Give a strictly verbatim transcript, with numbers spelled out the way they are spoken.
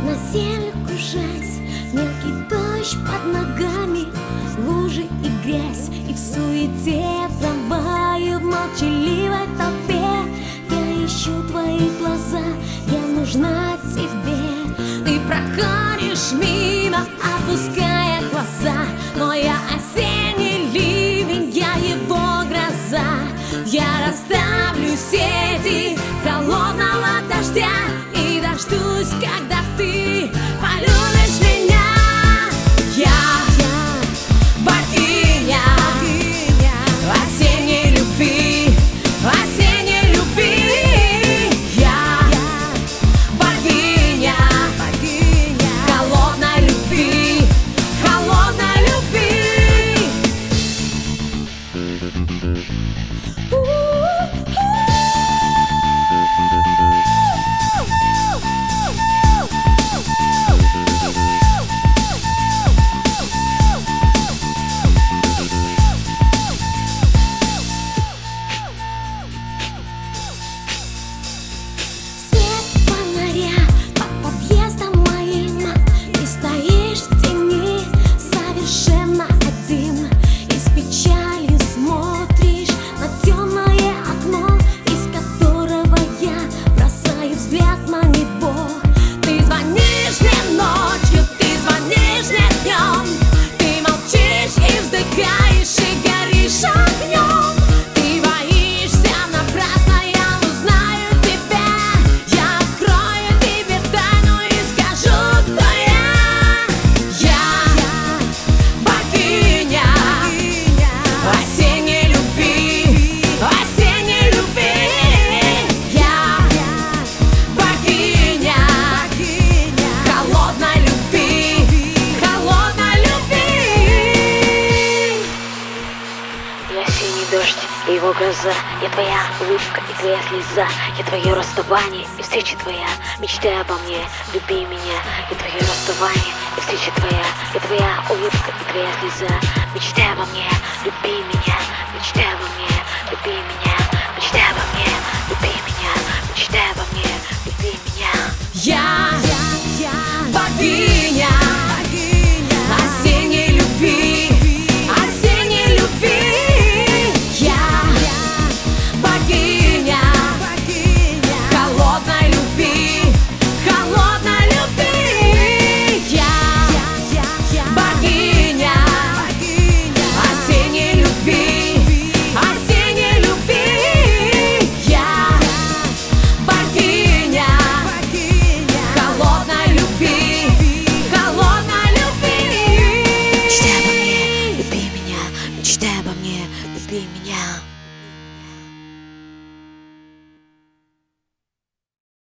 на землю кружась, мелкий дождь под ногами, лужи и грязь, и в суете трамвая, в молчаливой толпе я ищу твои глаза, я нужна тебе. Ты проходишь мимо, опуская глаза, но я осенний ливень, я его гроза. Я расставлю сети холодного дождя и дождусь, когда ты полюбишь меня. Я, я богиня, богиня осенней любви, осенней любви. Я, я богиня, богиня холодной любви, холодной любви. Дождь и его гроза, я твоя улыбка и твоя слеза, я твое расставание и встреча твоя, мечтай обо мне, люби меня, я твое расставание и встреча твоя, я твоя улыбка и твоя слеза, мечтай обо мне, люби меня, мечтай обо мне, люби меня, мечтай обо мне, люби меня, мечтай обо мне, люби меня. Я, я, я богиня, богиня осенней любви, осенней любви. Мечтай обо мне, люби меня.